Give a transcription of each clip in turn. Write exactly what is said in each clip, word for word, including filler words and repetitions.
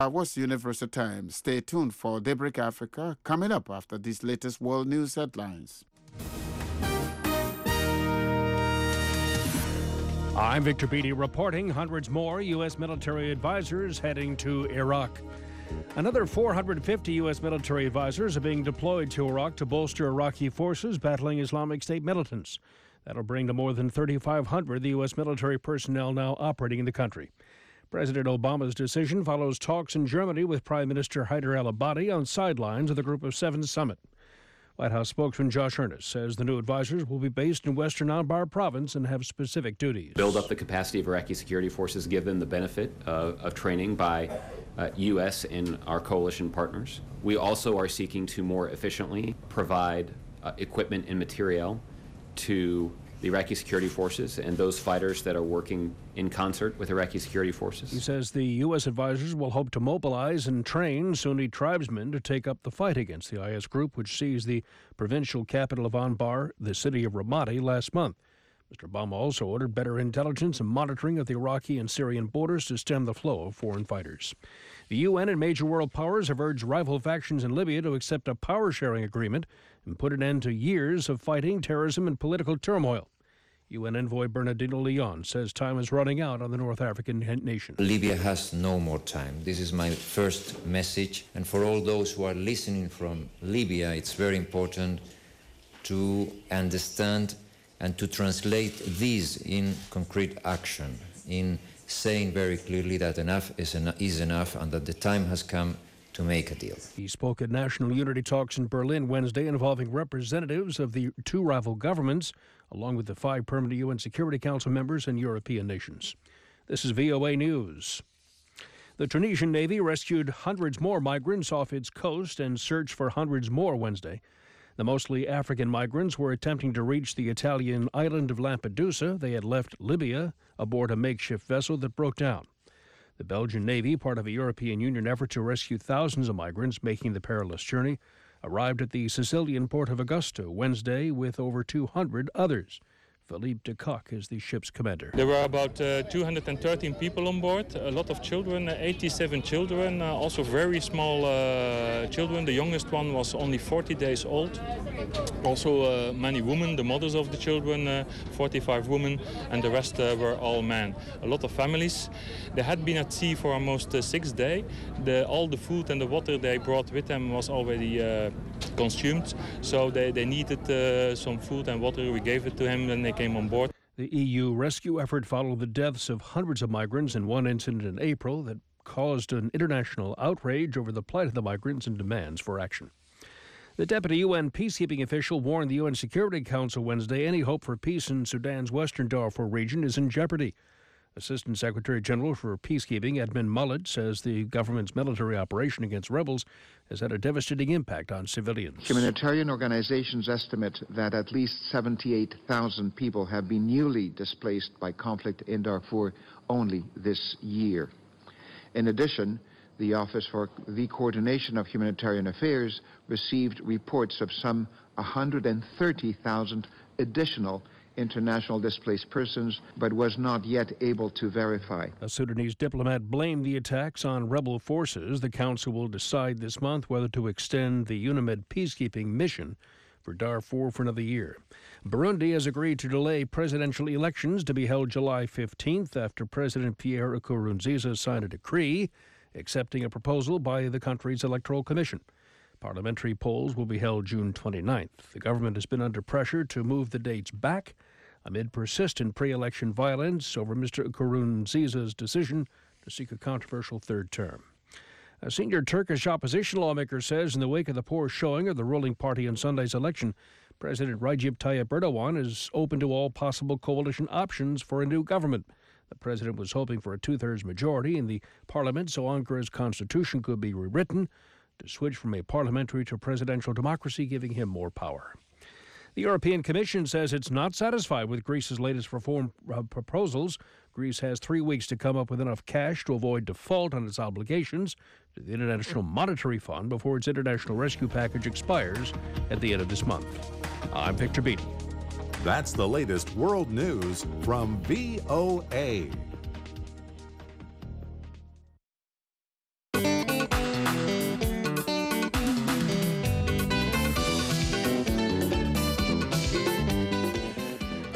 What's Universal Time? Stay tuned for Daybreak Africa coming up after these latest world news headlines. I'm Victor Beatty reporting. Hundreds more U S military advisors heading to Iraq. Another four hundred fifty U S military advisors are being deployed to Iraq to bolster Iraqi forces battling Islamic State militants. That'll bring to more than thirty-five hundred the U S military personnel now operating in the country. President Obama's decision follows talks in Germany with Prime Minister Haider al-Abadi on sidelines of the Group of Seven summit. White House spokesman Josh Earnest says the new advisors will be based in western Anbar province and have specific duties. Build up the capacity of Iraqi security forces, give them the benefit uh, of training by uh, U S and our coalition partners. We also are seeking to more efficiently provide uh, equipment and materiel to the Iraqi security forces and those fighters that are working in concert with Iraqi security forces. He says the U S advisors will hope to mobilize and train Sunni tribesmen to take up the fight against the I S group, which seized the provincial capital of Anbar, the city of Ramadi, last month. Mister Obama also ordered better intelligence and monitoring of the Iraqi and Syrian borders to stem the flow of foreign fighters. The U N and major world powers have urged rival factions in Libya to accept a power-sharing agreement and put an end to years of fighting, terrorism, and political turmoil. U N envoy Bernardino Leon says time is running out on the North African nation. Libya has no more time. This is my first message. And for all those who are listening from Libya, it's very important to understand and to translate this in concrete action, in saying very clearly that enough is, en- is enough and that the time has come to make a deal. He spoke at national unity talks in Berlin Wednesday involving representatives of the two rival governments, along with the five permanent U N Security Council members and European nations. This is V O A News. The Tunisian Navy rescued hundreds more migrants off its coast and searched for hundreds more Wednesday. The mostly African migrants were attempting to reach the Italian island of Lampedusa. They had left Libya aboard a makeshift vessel that broke down. The Belgian Navy, part of a European Union effort to rescue thousands of migrants making the perilous journey, arrived at the Sicilian port of Augusta Wednesday with over two hundred others. Philippe de Kock is the ship's commander. There were about uh, two hundred thirteen people on board, a lot of children, eighty-seven children, uh, also very small uh, children. The youngest one was only forty days old. Also uh, many women, the mothers of the children, uh, forty-five women, and the rest uh, were all men. A lot of families. They had been at sea for almost uh, six days. The, all the food and the water they brought with them was already uh, consumed, so they, they needed uh, some food and water. We gave it to them when they came on board. The E U rescue effort followed the deaths of hundreds of migrants in one incident in April that caused an international outrage over the plight of the migrants and demands for action. The deputy U N peacekeeping official warned the U N Security Council Wednesday any hope for peace in Sudan's western Darfur region is in jeopardy. Assistant Secretary General for Peacekeeping Edmund Mullet says the government's military operation against rebels has had a devastating impact on civilians. Humanitarian organizations estimate that at least seventy-eight thousand people have been newly displaced by conflict in Darfur only this year. In addition, the Office for the Coordination of Humanitarian Affairs received reports of some one hundred thirty thousand additional international displaced persons, but was not yet able to verify. A Sudanese diplomat blamed the attacks on rebel forces. The council will decide this month whether to extend the UNAMID peacekeeping mission for Darfur for another year. Burundi has agreed to delay presidential elections to be held July fifteenth after President Pierre Nkurunziza signed a decree accepting a proposal by the country's electoral commission. Parliamentary polls will be held June twenty-ninth. The government has been under pressure to move the dates back amid persistent pre-election violence over Mister Nkurunziza's decision to seek a controversial third term. A senior Turkish opposition lawmaker says in the wake of the poor showing of the ruling party in Sunday's election, President Recep Tayyip Erdogan is open to all possible coalition options for a new government. The president was hoping for a two-thirds majority in the parliament so Ankara's constitution could be rewritten to switch from a parliamentary to presidential democracy, giving him more power. The European Commission says it's not satisfied with Greece's latest reform uh, proposals. Greece has three weeks to come up with enough cash to avoid default on its obligations to the International Monetary Fund before its international rescue package expires at the end of this month. I'm Victor Beatty. That's the latest world news from V O A.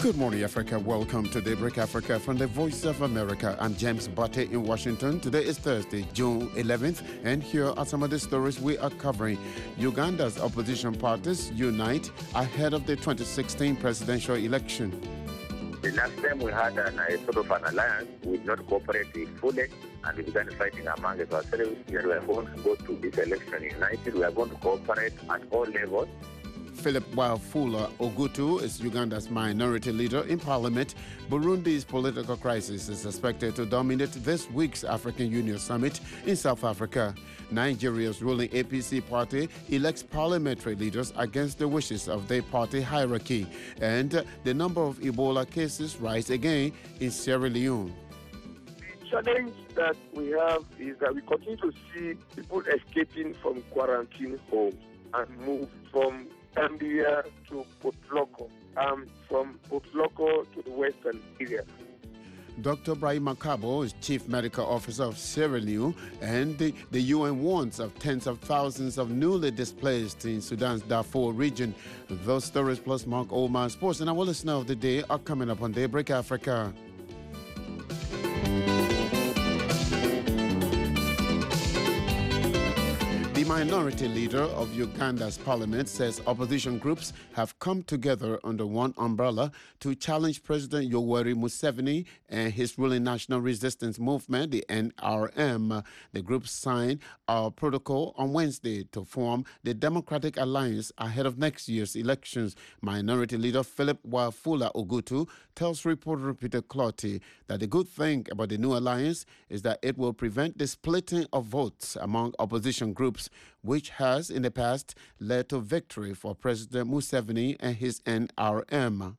Good morning, Africa. Welcome to Daybreak Africa from the Voice of America. I'm James Butte in Washington. Today is Thursday, June eleventh, and here are some of the stories we are covering. Uganda's opposition parties unite ahead of the twenty sixteen presidential election. The last time we had an, a sort of an alliance, we did not cooperate fully, and we began fighting among ourselves. We are going to go to this election united. We are going to cooperate at all levels. Philip Wafula Ogutu is Uganda's minority leader in parliament. Burundi's political crisis is expected to dominate this week's African Union summit in South Africa. Nigeria's ruling A P C party elects parliamentary leaders against the wishes of their party hierarchy. And the number of Ebola cases rise again in Sierra Leone. The challenge that we have is that we continue to see people escaping from quarantine homes and move from Zambia to Potloko, um, from Potloko to the western area. Doctor Brahim Makabo is Chief Medical Officer of Sierra Leone, and the, the U N warns of tens of thousands of newly displaced in Sudan's Darfur region. Those stories plus Mark Oman Sports and our listener of the day are coming up on Daybreak Africa. The minority leader of Uganda's parliament says opposition groups have come together under one umbrella to challenge President Yoweri Museveni and his ruling National Resistance Movement, the N R M. The group signed a protocol on Wednesday to form the Democratic Alliance ahead of next year's elections. Minority leader Philip Wafula Ogutu tells reporter Peter Clotty that the good thing about the new alliance is that it will prevent the splitting of votes among opposition groups, which has in the past led to victory for President Museveni and his N R M.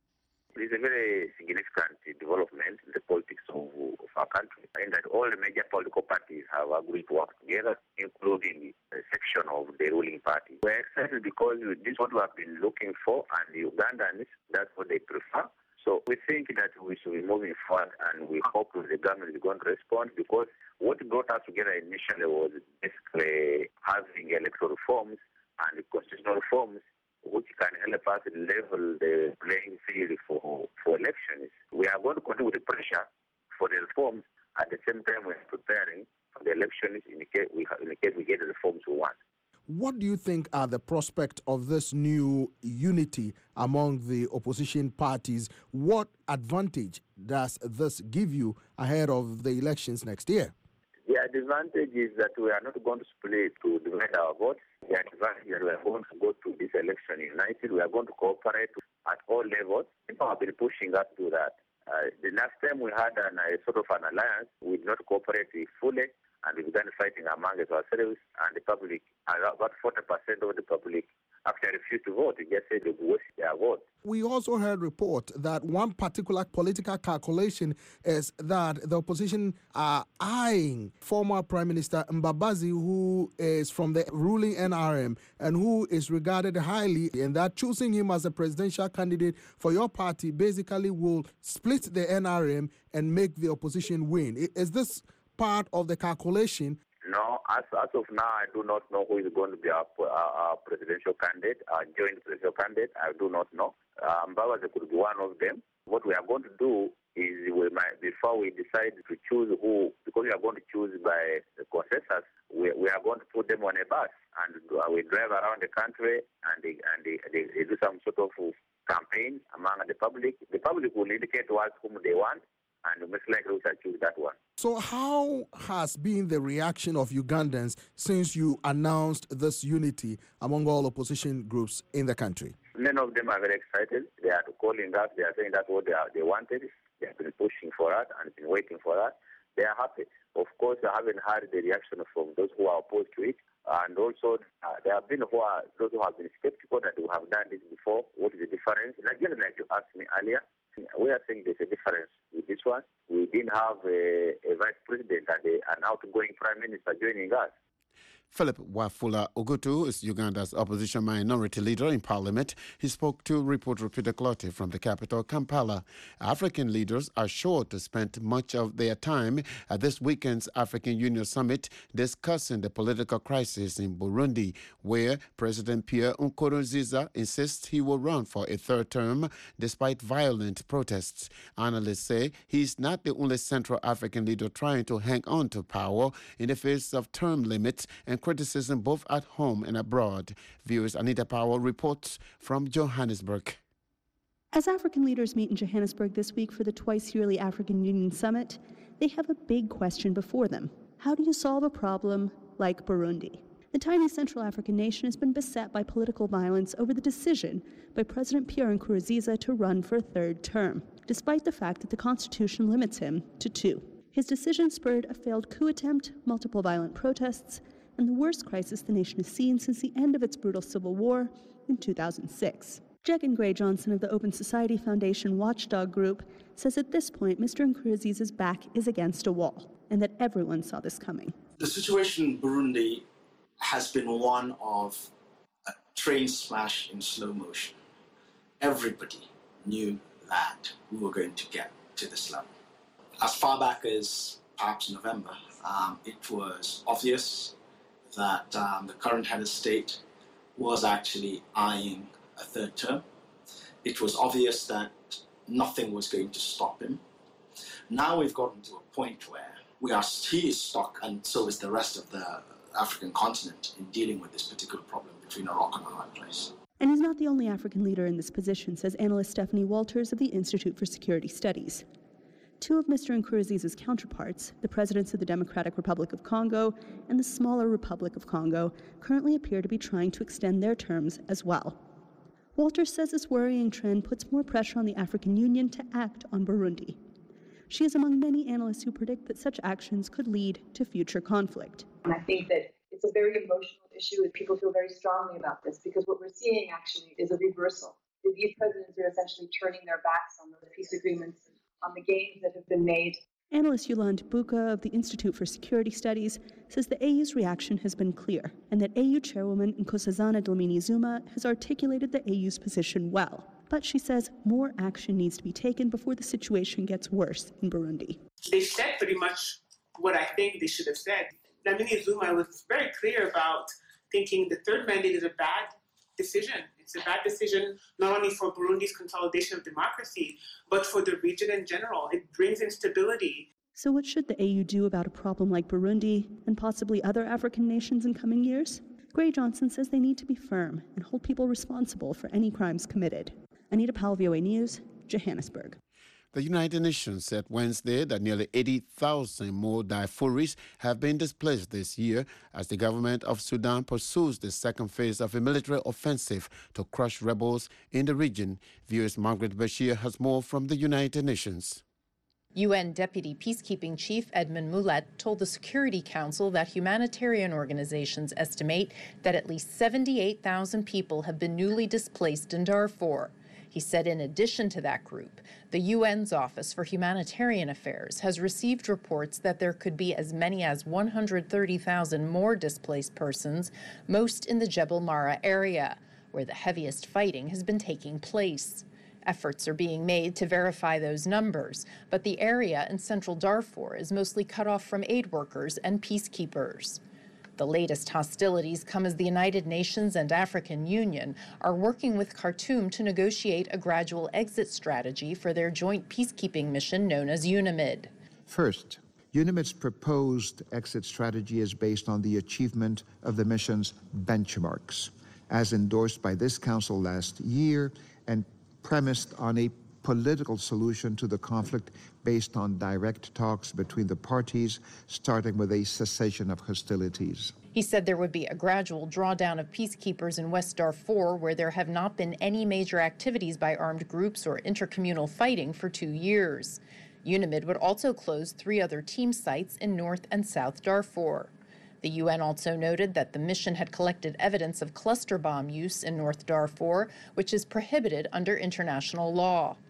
It is a very significant development in the politics of, of our country, in that all the major political parties have agreed to work together, including a section of the ruling party. We're excited because this is what we have been looking for, and the Ugandans, that's what they prefer. So we think that we should be moving forward, and we hope that the government is going to respond, because what brought us together initially was basically having electoral reforms and constitutional reforms which can help us level the playing field for, for elections. We are going to continue with the pressure for the reforms. At the same time, we're preparing for the elections in the case we, in the case we get the reforms we want. What do you think are the prospects of this new unity among the opposition parties? What advantage does this give you ahead of the elections next year? The advantage is that we are not going to split to divide our votes. The advantage is that we are going to go to this election united. We are going to cooperate at all levels. People have been pushing us to that. Uh, the last time we had an, a sort of an alliance, we did not cooperate fully, and we began fighting among ourselves, and the public, about forty percent of the public actually refused to vote. They just said they would waste their vote. We also heard report that one particular political calculation is that the opposition are eyeing former Prime Minister Mbabazi, who is from the ruling N R M and who is regarded highly, and that choosing him as a presidential candidate for your party basically will split the N R M and make the opposition win. Is this part of the calculation? No, as, as of now, I do not know who is going to be our, our, our presidential candidate, our joint presidential candidate. I do not know. Uh, Mbabazi could be one of them. What we are going to do is, we might, before we decide to choose who, because we are going to choose by the consensus, we, we are going to put them on a bus, and uh, we drive around the country, and they, and they, they, they do some sort of campaign among the public. The public will indicate to us whom they want, and most likely we shall choose that one. So how has been the reaction of Ugandans since you announced this unity among all opposition groups in the country? Many of them are very excited. They are calling us. They are saying that's what they, are, they wanted. They have been pushing for that and been waiting for that. They are happy. Of course, I haven't heard the reaction from those who are opposed to it. And also, uh, there have been who are, those who have been skeptical that we have done this before. What is the difference? Like, like you asked me earlier, we are saying there's a difference with this one. We didn't have a, a vice president and a, an outgoing prime minister joining us. Philip Wafula Ogutu is Uganda's opposition minority leader in parliament. He spoke to reporter Peter Clottey from the capital, Kampala. African leaders are sure to spend much of their time at this weekend's African Union summit discussing the political crisis in Burundi, where President Pierre Nkurunziza insists he will run for a third term despite violent protests. Analysts say he's not the only Central African leader trying to hang on to power in the face of term limits and criticism both at home and abroad. Viewers Anita Powell reports from Johannesburg. As African leaders meet in Johannesburg this week for the twice-yearly African Union Summit, they have a big question before them. How do you solve a problem like Burundi? The tiny Central African nation has been beset by political violence over the decision by President Pierre Nkurunziza to run for a third term, despite the fact that the Constitution limits him to two. His decision spurred a failed coup attempt, multiple violent protests, and the worst crisis the nation has seen since the end of its brutal civil war in two thousand six. Jegan Gray Johnson of the Open Society Foundation Watchdog Group says at this point Mister Nkurunziza's back is against a wall, and that everyone saw this coming. The situation in Burundi has been one of a train smash in slow motion. Everybody knew that we were going to get to this level. As far back as perhaps November, um, it was obvious that um, the current head of state was actually eyeing a third term. It was obvious that nothing was going to stop him. Now we've gotten to a point where we are, he is stuck, and so is the rest of the African continent, in dealing with this particular problem between a rock and a hard place. And he's not the only African leader in this position, says analyst Stephanie Walters of the Institute for Security Studies. Two of Mister Nkurunziza's counterparts, the presidents of the Democratic Republic of Congo and the smaller Republic of Congo, currently appear to be trying to extend their terms as well. Walters says this worrying trend puts more pressure on the African Union to act on Burundi. She is among many analysts who predict that such actions could lead to future conflict. And I think that it's a very emotional issue and people feel very strongly about this because what we're seeing actually is a reversal. These presidents are essentially turning their backs on those peace agreements, on the gains that have been made. Analyst Yolande Buka of the Institute for Security Studies says the A U's reaction has been clear and that A U Chairwoman Nkosazana Dlamini-Zuma has articulated the A U's position well. But she says more action needs to be taken before the situation gets worse in Burundi. They said pretty much what I think they should have said. Dlamini-Zuma was very clear about thinking the third mandate is a bad decision. It's a bad decision not only for Burundi's consolidation of democracy, but for the region in general. It brings instability. So what should the A U do about a problem like Burundi and possibly other African nations in coming years? Gray Johnson says they need to be firm and hold people responsible for any crimes committed. Anita Powell, V O A News, Johannesburg. The United Nations said Wednesday that nearly eighty thousand more Darfuris have been displaced this year as the government of Sudan pursues the second phase of a military offensive to crush rebels in the region. V O's Margaret Bashir has more from the United Nations. U N Deputy Peacekeeping Chief Edmund Mulet told the Security Council that humanitarian organizations estimate that at least seventy-eight thousand people have been newly displaced in Darfur. He said in addition to that group, the U N's Office for Humanitarian Affairs has received reports that there could be as many as one hundred thirty thousand more displaced persons, most in the Jebel Mara area, where the heaviest fighting has been taking place. Efforts are being made to verify those numbers, but the area in central Darfur is mostly cut off from aid workers and peacekeepers. The latest hostilities come as the United Nations and African Union are working with Khartoum to negotiate a gradual exit strategy for their joint peacekeeping mission known as UNAMID. First, UNAMID's proposed exit strategy is based on the achievement of the mission's benchmarks, as endorsed by this council last year and premised on a political solution to the conflict based on direct talks between the parties, starting with a cessation of hostilities. He said there would be a gradual drawdown of peacekeepers in West Darfur, where there have not been any major activities by armed groups or intercommunal fighting for two years. UNAMID would also close three other team sites in North and South Darfur. The U N also noted that the mission had collected evidence of cluster bomb use in North Darfur, which is prohibited under international law.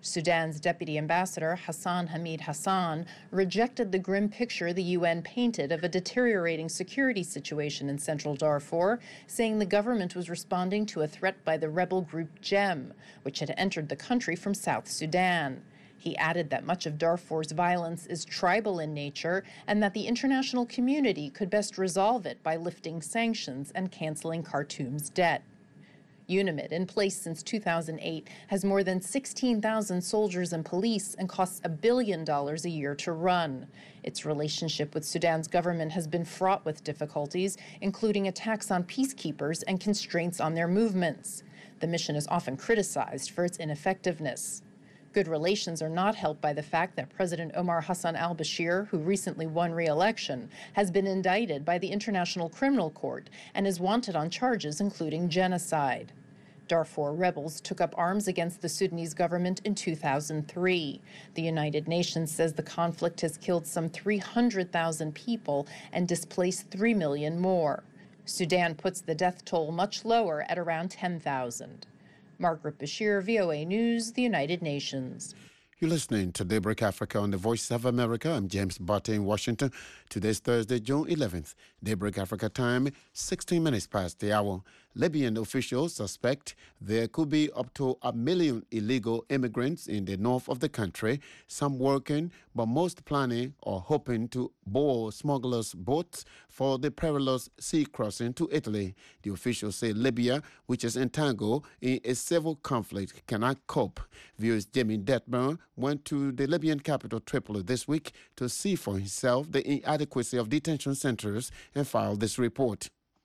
Sudan's deputy ambassador, Hassan Hamid Hassan, rejected the grim picture the U N painted of a deteriorating security situation in central Darfur, saying the government was responding to a threat by the rebel group GEM, which had entered the country from South Sudan. He added that much of Darfur's violence is tribal in nature and that the international community could best resolve it by lifting sanctions and canceling Khartoum's debt. UNAMID, in place since two thousand eight, has more than sixteen thousand soldiers and police and costs a billion dollars a year to run. Its relationship with Sudan's government has been fraught with difficulties, including attacks on peacekeepers and constraints on their movements. The mission is often criticized for its ineffectiveness. Good relations are not helped by the fact that President Omar Hassan al-Bashir, who recently won re-election, has been indicted by the International Criminal Court and is wanted on charges including genocide. Darfur rebels took up arms against the Sudanese government in two thousand three. The United Nations says the conflict has killed some three hundred thousand people and displaced three million more. Sudan puts the death toll much lower at around ten thousand. Margaret Bashir, V O A News, the United Nations. You're listening to Daybreak Africa on the Voice of America. I'm James Barton in Washington. Today's Thursday, June eleventh. Daybreak Africa time, sixteen minutes past the hour. Libyan officials suspect there could be up to a million illegal immigrants in the north of the country, some working, but most planning or hoping to board smugglers' boats for the perilous sea crossing to Italy. The officials say Libya, which is entangled in a civil conflict, cannot cope. V O's Jamie Detmer went to the Libyan capital Tripoli this week to see for himself the inadequacy of detention centers and filed this report.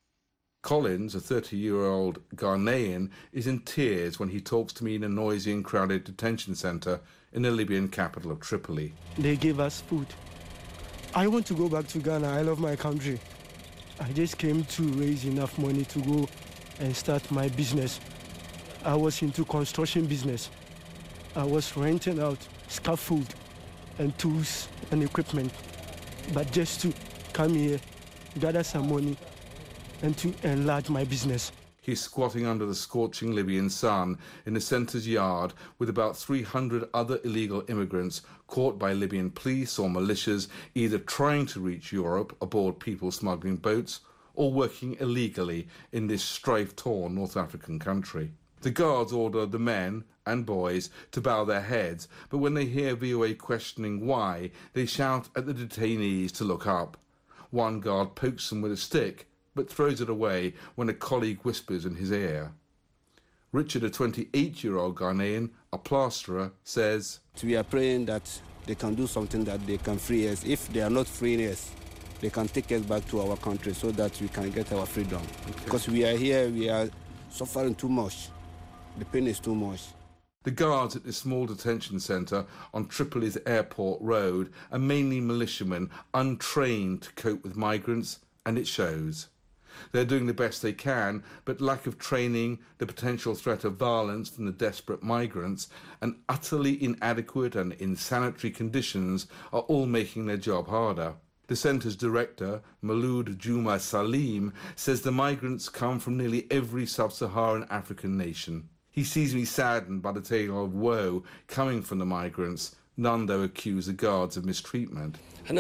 Collins, a thirty-year-old Ghanaian, is in tears when he talks to me in a noisy and crowded detention centre in the Libyan capital of Tripoli. They gave us food. I want to go back to Ghana. I love my country. I just came to raise enough money to go and start my business. I was into construction business. I was renting out scaffold and tools and equipment. But just to come here, gather some money, and to enlarge my business. He's squatting under the scorching Libyan sun in the centre's yard with about three hundred other illegal immigrants caught by Libyan police or militias either trying to reach Europe aboard people smuggling boats or working illegally in this strife-torn North African country. The guards order the men and boys to bow their heads, but when they hear V O A questioning why, they shout at the detainees to look up. One guard pokes them with a stick, but throws it away when a colleague whispers in his ear. Richard, a twenty-eight-year-old Ghanaian, a plasterer, says, We are praying that they can do something that they can free us. If they are not freeing us, they can take us back to our country so that we can get our freedom. Okay. Because we are here, we are suffering too much. The pain is too much. The guards at this small detention centre on Tripoli's airport road are mainly militiamen untrained to cope with migrants, and it shows. They're doing the best they can, but lack of training, the potential threat of violence from the desperate migrants, and utterly inadequate and insanitary conditions are all making their job harder. The centre's director, Maloud Juma Salim, says the migrants come from nearly every sub-Saharan African nation. He sees me saddened by the tale of woe coming from the migrants. None, though, accuse the guards of mistreatment.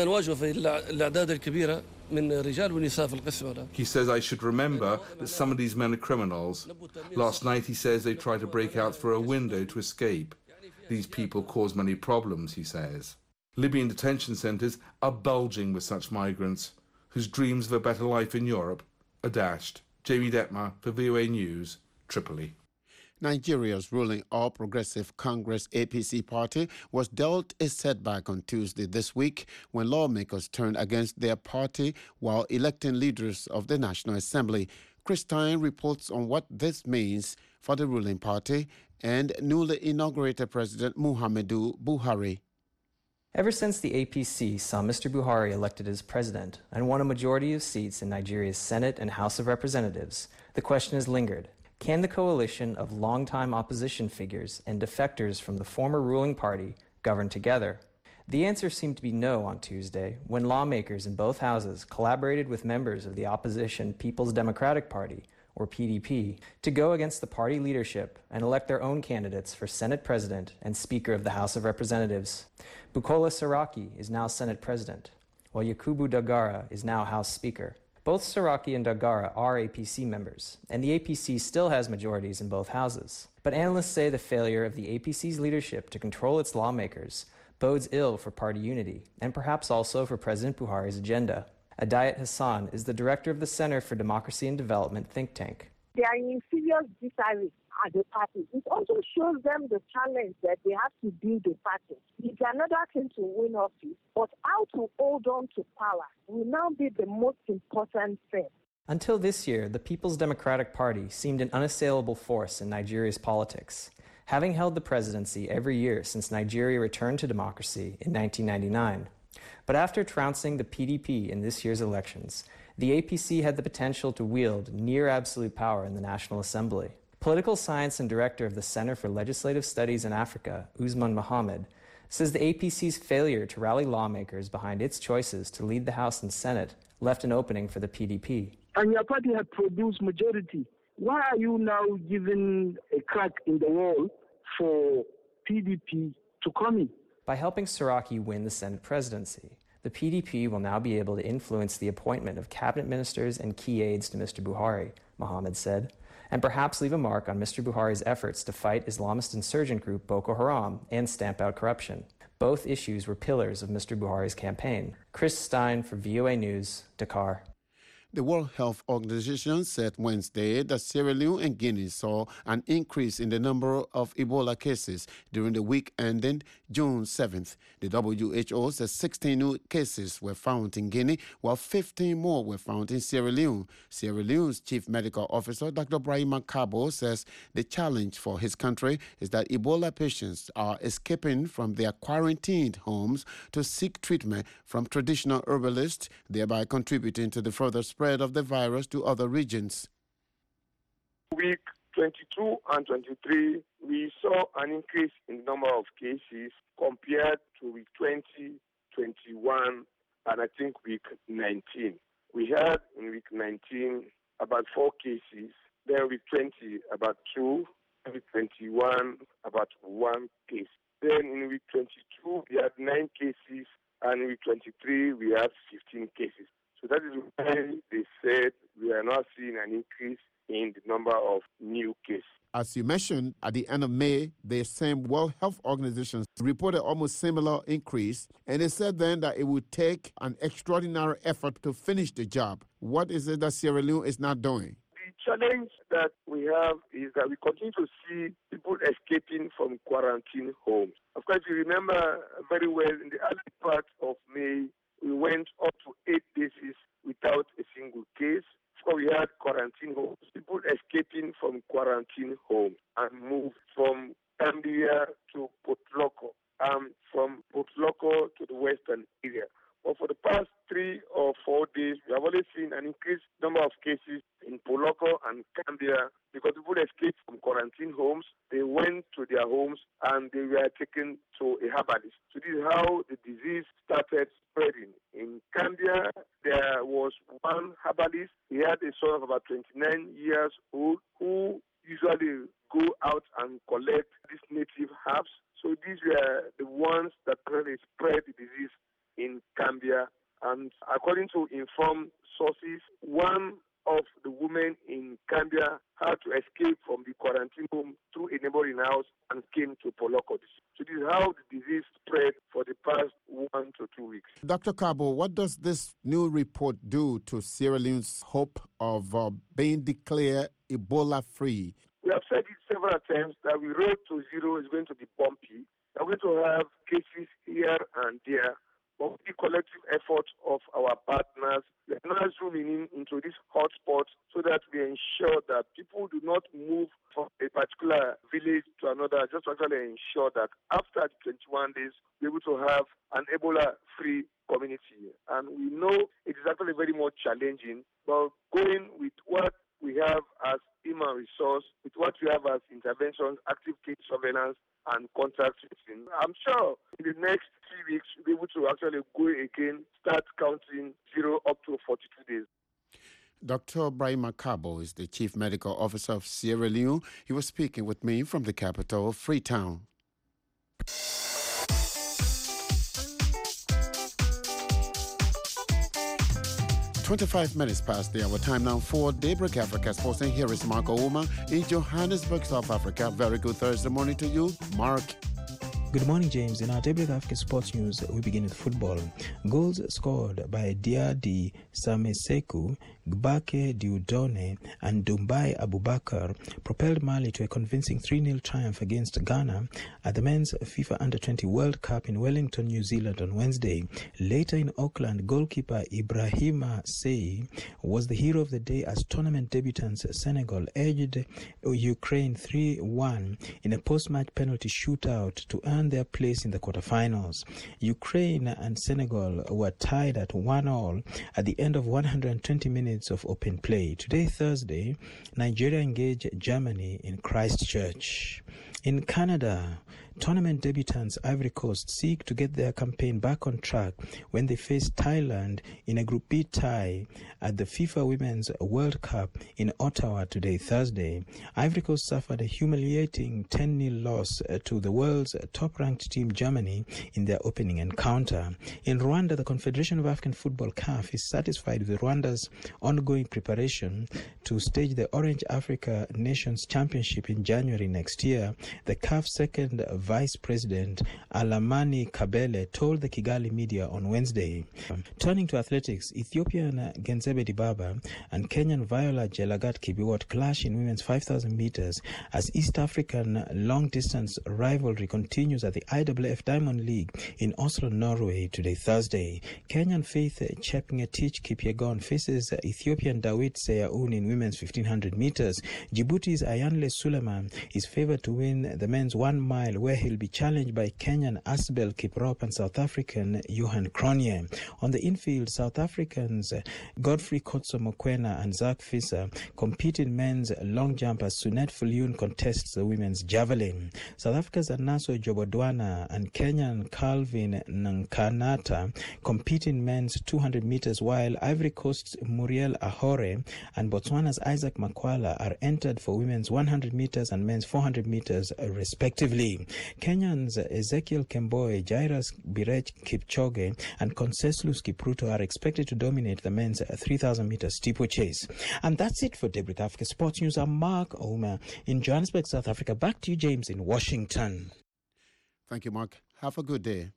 He says I should remember that some of these men are criminals. Last night, he says, they tried to break out through a window to escape. These people cause many problems, he says. Libyan detention centres are bulging with such migrants, whose dreams of a better life in Europe are dashed. Jamie Detmer for V O A News, Tripoli. Nigeria's ruling All Progressive Congress A P C party was dealt a setback on Tuesday this week when lawmakers turned against their party while electing leaders of the National Assembly. Chris Stein reports on what this means for the ruling party and newly inaugurated President Muhammadu Buhari. Ever since the A P C saw Mister Buhari elected as president and won a majority of seats in Nigeria's Senate and House of Representatives, the question has lingered. Can the coalition of longtime opposition figures and defectors from the former ruling party govern together? The answer seemed to be no on Tuesday when lawmakers in both houses collaborated with members of the opposition People's Democratic Party, or P D P, to go against the party leadership and elect their own candidates for Senate President and Speaker of the House of Representatives. Bukola Saraki is now Senate President, while Yakubu Dagara is now House Speaker. Both Saraki and Dagara are A P C members, and the A P C still has majorities in both houses. But analysts say the failure of the A P C's leadership to control its lawmakers bodes ill for party unity, and perhaps also for President Buhari's agenda. Adayat Hassan is the director of the Center for Democracy and Development think tank. They are in serious disarray as a party. It also shows them the challenge that they have to build a party. It's another thing to win office, but how to hold on to power will now be the most important thing. Until this year, the People's Democratic Party seemed an unassailable force in Nigeria's politics, having held the presidency every year since Nigeria returned to democracy in nineteen ninety-nine. But after trouncing the P D P in this year's elections, the A P C had the potential to wield near absolute power in the National Assembly. Political science and director of the Center for Legislative Studies in Africa, Usman Mohammed, says the A P C's failure to rally lawmakers behind its choices to lead the House and Senate left an opening for the P D P. And your party had produced majority. Why are you now giving a crack in the wall for P D P to come in? By helping Saraki win the Senate presidency, the P D P will now be able to influence the appointment of cabinet ministers and key aides to Mister Buhari, Mohammed said, and perhaps leave a mark on Mister Buhari's efforts to fight Islamist insurgent group Boko Haram and stamp out corruption. Both issues were pillars of Mister Buhari's campaign. Chris Stein for V O A News, Dakar. The World Health Organization said Wednesday that Sierra Leone and Guinea saw an increase in the number of Ebola cases during the week ending June seventh. The W H O says sixteen new cases were found in Guinea, while fifteen more were found in Sierra Leone. Sierra Leone's Chief Medical Officer, Doctor Brahima Kabo, says the challenge for his country is that Ebola patients are escaping from their quarantined homes to seek treatment from traditional herbalists, thereby contributing to the further spread of the virus to other regions. Week twenty-two and twenty-three, we saw an increase in the number of cases compared to week twenty, twenty-one, and I think week nineteen. We had in week nineteen about four cases, then week twenty about two, week twenty-one about one case. Then in week twenty-two we had nine cases, and in week twenty-three we had fifteen cases. So that is why they said we are now seeing an increase in the number of new cases. As you mentioned, at the end of May, the same World Health Organization reported almost similar increase, and they said then that it would take an extraordinary effort to finish the job. What is it that Sierra Leone is not doing? The challenge that we have is that we continue to see people escaping from quarantine homes. Of course, you remember very well in the early part of May, we went up to eight days without a single case. So we had quarantine homes, people escaping from quarantine homes and moved from Gambia to Potloko, and from Potloko to the western area. But for the past three or four days, we have only seen an increased number of cases in Poloko and Gambia because people escaped from quarantine homes. They went to their homes and they were taken to a herbalist. So this is how the disease started spreading. In Gambia, there was one herbalist. He had a son of about twenty-nine years old who usually go out and collect these native herbs. So these were the ones that really spread the disease in Gambia. And according to informed sources, one of the women in Gambia had to escape from the quarantine home through a neighboring house and came to Poloko. So this is how the disease spread for the past one to two weeks. Doctor Kabo, what does this new report do to Sierra Leone's hope of uh, being declared Ebola-free? We have said it several times that we road to zero is going to be bumpy. We're going to have cases here and there. But with the collective effort of our partners, we are now zooming in into these hotspots so that we ensure that people do not move from a particular village to another, just to actually ensure that after the twenty-one days, we're able to have an Ebola-free community. And we know it is actually very much challenging, but going with what we have as human resource, with what we have as interventions, active case surveillance, and contact tracing, I'm sure in the next three weeks we'll be able to actually go again, start counting zero up to forty-two days. Doctor Brahima Kabo is the Chief Medical Officer of Sierra Leone. He was speaking with me from the capital, Freetown. twenty-five minutes past the hour. Time now for Daybreak Africa Sports. And here is Mark Ouma in Johannesburg, South Africa. Very good Thursday morning to you, Mark. Good morning, James. In our Daybreak Africa Sports News, we begin with football. Goals scored by Diadi Sameseku, Gbake Diudone, and Dumbai Abubakar propelled Mali to a convincing three nil triumph against Ghana at the men's FIFA Under twenty World Cup in Wellington, New Zealand on Wednesday. Later in Auckland, goalkeeper Ibrahima Sey was the hero of the day as tournament debutants Senegal edged Ukraine three one in a post-match penalty shootout to earn their place in the quarterfinals. Ukraine and Senegal were tied at one all at the end of one hundred twenty minutes of open play. Today, Thursday, Nigeria engaged Germany in Christchurch. In Canada, tournament debutants Ivory Coast seek to get their campaign back on track when they face Thailand in a Group B tie at the FIFA Women's World Cup in Ottawa today, Thursday. Ivory Coast suffered a humiliating ten nil loss to the world's top-ranked team Germany in their opening encounter. In Rwanda, the Confederation of African Football C A F is satisfied with Rwanda's ongoing preparation to stage the Orange Africa Nations Championship in January next year. The C A F's second Vice President Alamani Kabele told the Kigali media on Wednesday. Turning to athletics, Ethiopian Genzebe Dibaba and Kenyan Viola Jelagat Kibiwot clash in women's five thousand meters as East African long-distance rivalry continues at the I W F Diamond League in Oslo, Norway today, Thursday. Kenyan Faith Chepngetich Kipyegon faces Ethiopian Dawit Seyaun in women's fifteen hundred meters. Djibouti's Ayanle Suleiman is favored to win the men's one mile, where he'll be challenged by Kenyan Asbel Kiprop and South African Johan Cronje. On the infield, South Africans Godfrey Kotso Mokwena and Zach Fisher compete in men's long jump as Sunet Fulyun contests the women's javelin. South Africa's Anaso Jobodwana and Kenyan Calvin Nkanata compete in men's two hundred meters, while Ivory Coast's Muriel Ahore and Botswana's Isaac Makwala are entered for women's one hundred meters and men's four hundred meters respectively. Kenyans Ezekiel Kemboi, Jairus Birech Kipchoge and Conseslus Kipruto are expected to dominate the men's three thousand meter steeplechase. And that's it for Daybreak Africa Sports News. I'm Mark Ouma in Johannesburg, South Africa. Back to you, James, in Washington. Thank you, Mark. Have a good day.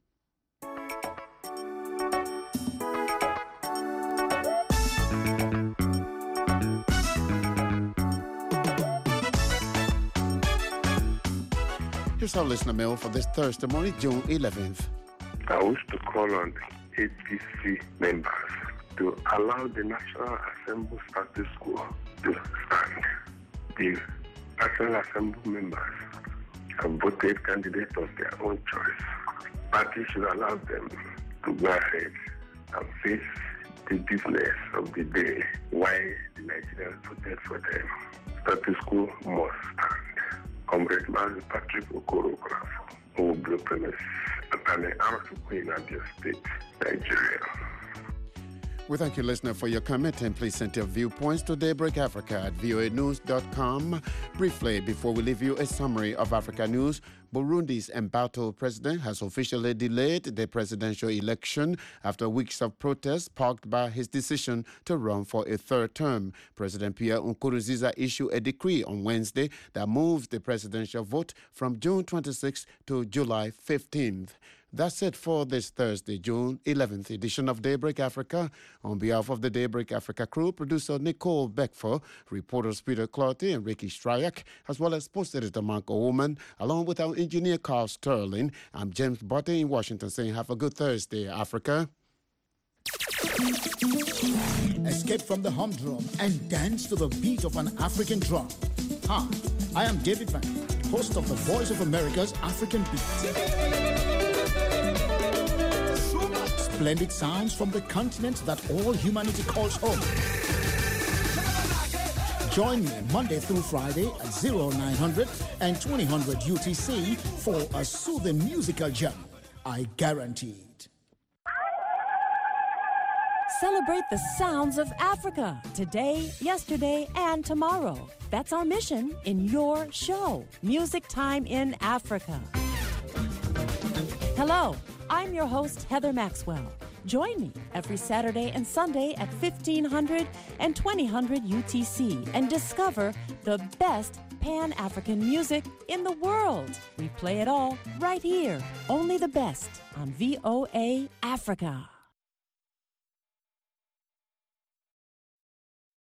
Here's our listener mail for this Thursday morning, June eleventh. I wish to call on the A P C members to allow the National Assembly Status Quo to stand. The National Assembly members have voted candidates of their own choice. Parties should allow them to go ahead and face the business of the day while the Nigerians voted for them. Status quo must stand. Comrade Mazi Patrick Okoro Grafo, who will be premise at an Arasuku in Abia State, Nigeria. We thank you, listener, for your comment, and please send your viewpoints to Daybreak Africa at V O A news dot com. Briefly, before we leave you, a summary of Africa news. Burundi's embattled president has officially delayed the presidential election after weeks of protests sparked by his decision to run for a third term. President Pierre Nkurunziza issued a decree on Wednesday that moves the presidential vote from June twenty-sixth to July fifteenth. That's it for this Thursday, June eleventh edition of Daybreak Africa. On behalf of the Daybreak Africa crew, producer Nicole Beckford, reporters Peter Clotty and Ricky Stryak, as well as post editor Mark Owoman, along with our engineer Carl Sterling, I'm James Botte in Washington saying have a good Thursday, Africa. Escape from the humdrum and dance to the beat of an African drum. Hi, I am David Van, host of the Voice of America's African Beat. Splendid sounds from the continent that all humanity calls home. Join me Monday through Friday at oh nine hundred and twenty hundred U T C for a soothing musical jam. I guarantee it. Celebrate the sounds of Africa today, yesterday, and tomorrow. That's our mission in your show, Music Time in Africa. Hello, I'm your host, Heather Maxwell. Join me every Saturday and Sunday at fifteen hundred and twenty hundred U T C and discover the best Pan-African music in the world. We play it all right here. Only the best on V O A Africa.